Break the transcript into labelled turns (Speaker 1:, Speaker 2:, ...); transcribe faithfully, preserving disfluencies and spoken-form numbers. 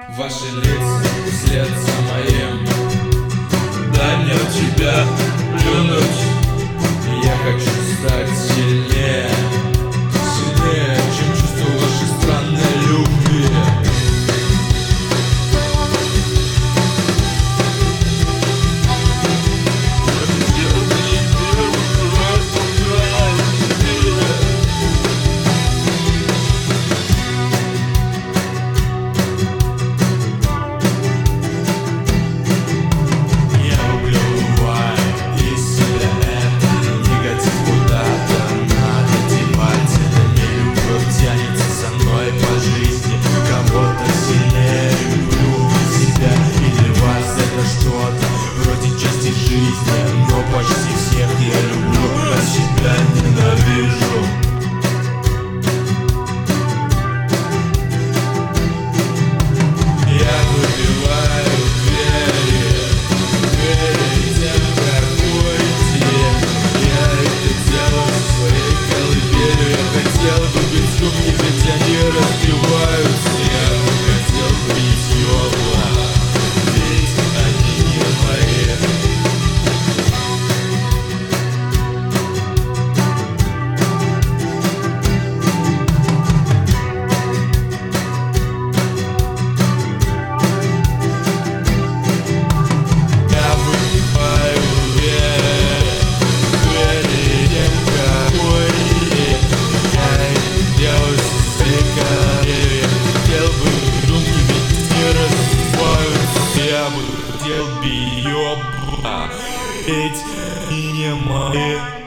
Speaker 1: Ваши лица вслед за моим. Дай мне в тебя плюнуть. Я хочу стать сильнее, сильнее, чем чувство вашей странной любви.
Speaker 2: Но почти всех я люблю, а себя ненавижу.
Speaker 1: Я выбиваю двери, двери тем, как уйти. Я это делаю в своей колыбели. Я хотел бы быть с руки, ведь они разбиваются. Я бы хотел быть ёбла, ведь они не мои.
Speaker 2: Я бы хотел бы ёба, ведь и не мои.